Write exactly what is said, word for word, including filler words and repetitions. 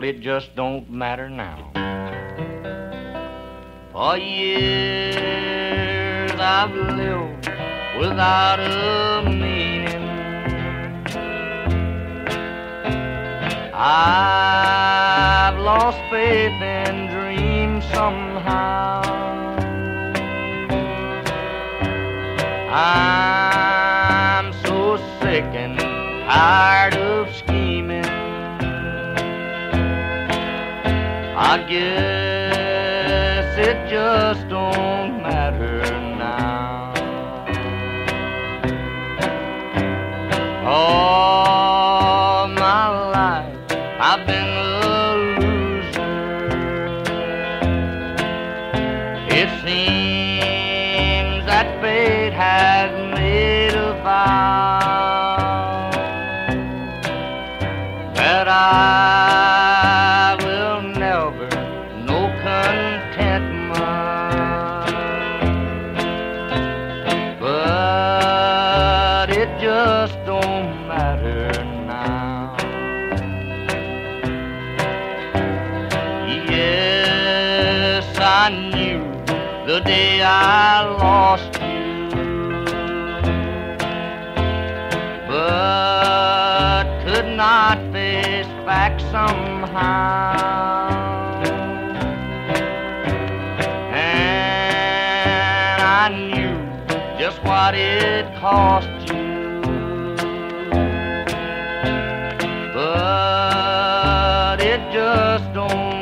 it just don't matter now. For years I've lived without a meaning. I've lost faith in dreams somehow. I'm so sick and tired of scheming. I guess it just don't matter now. All my life I've been a loser. It seems that fate has made a vow that I will never know contentment. But it just don't matter now. Yes, I knew the day I lost you, but could not face back somehow. And I knew just what it cost you, but it just don't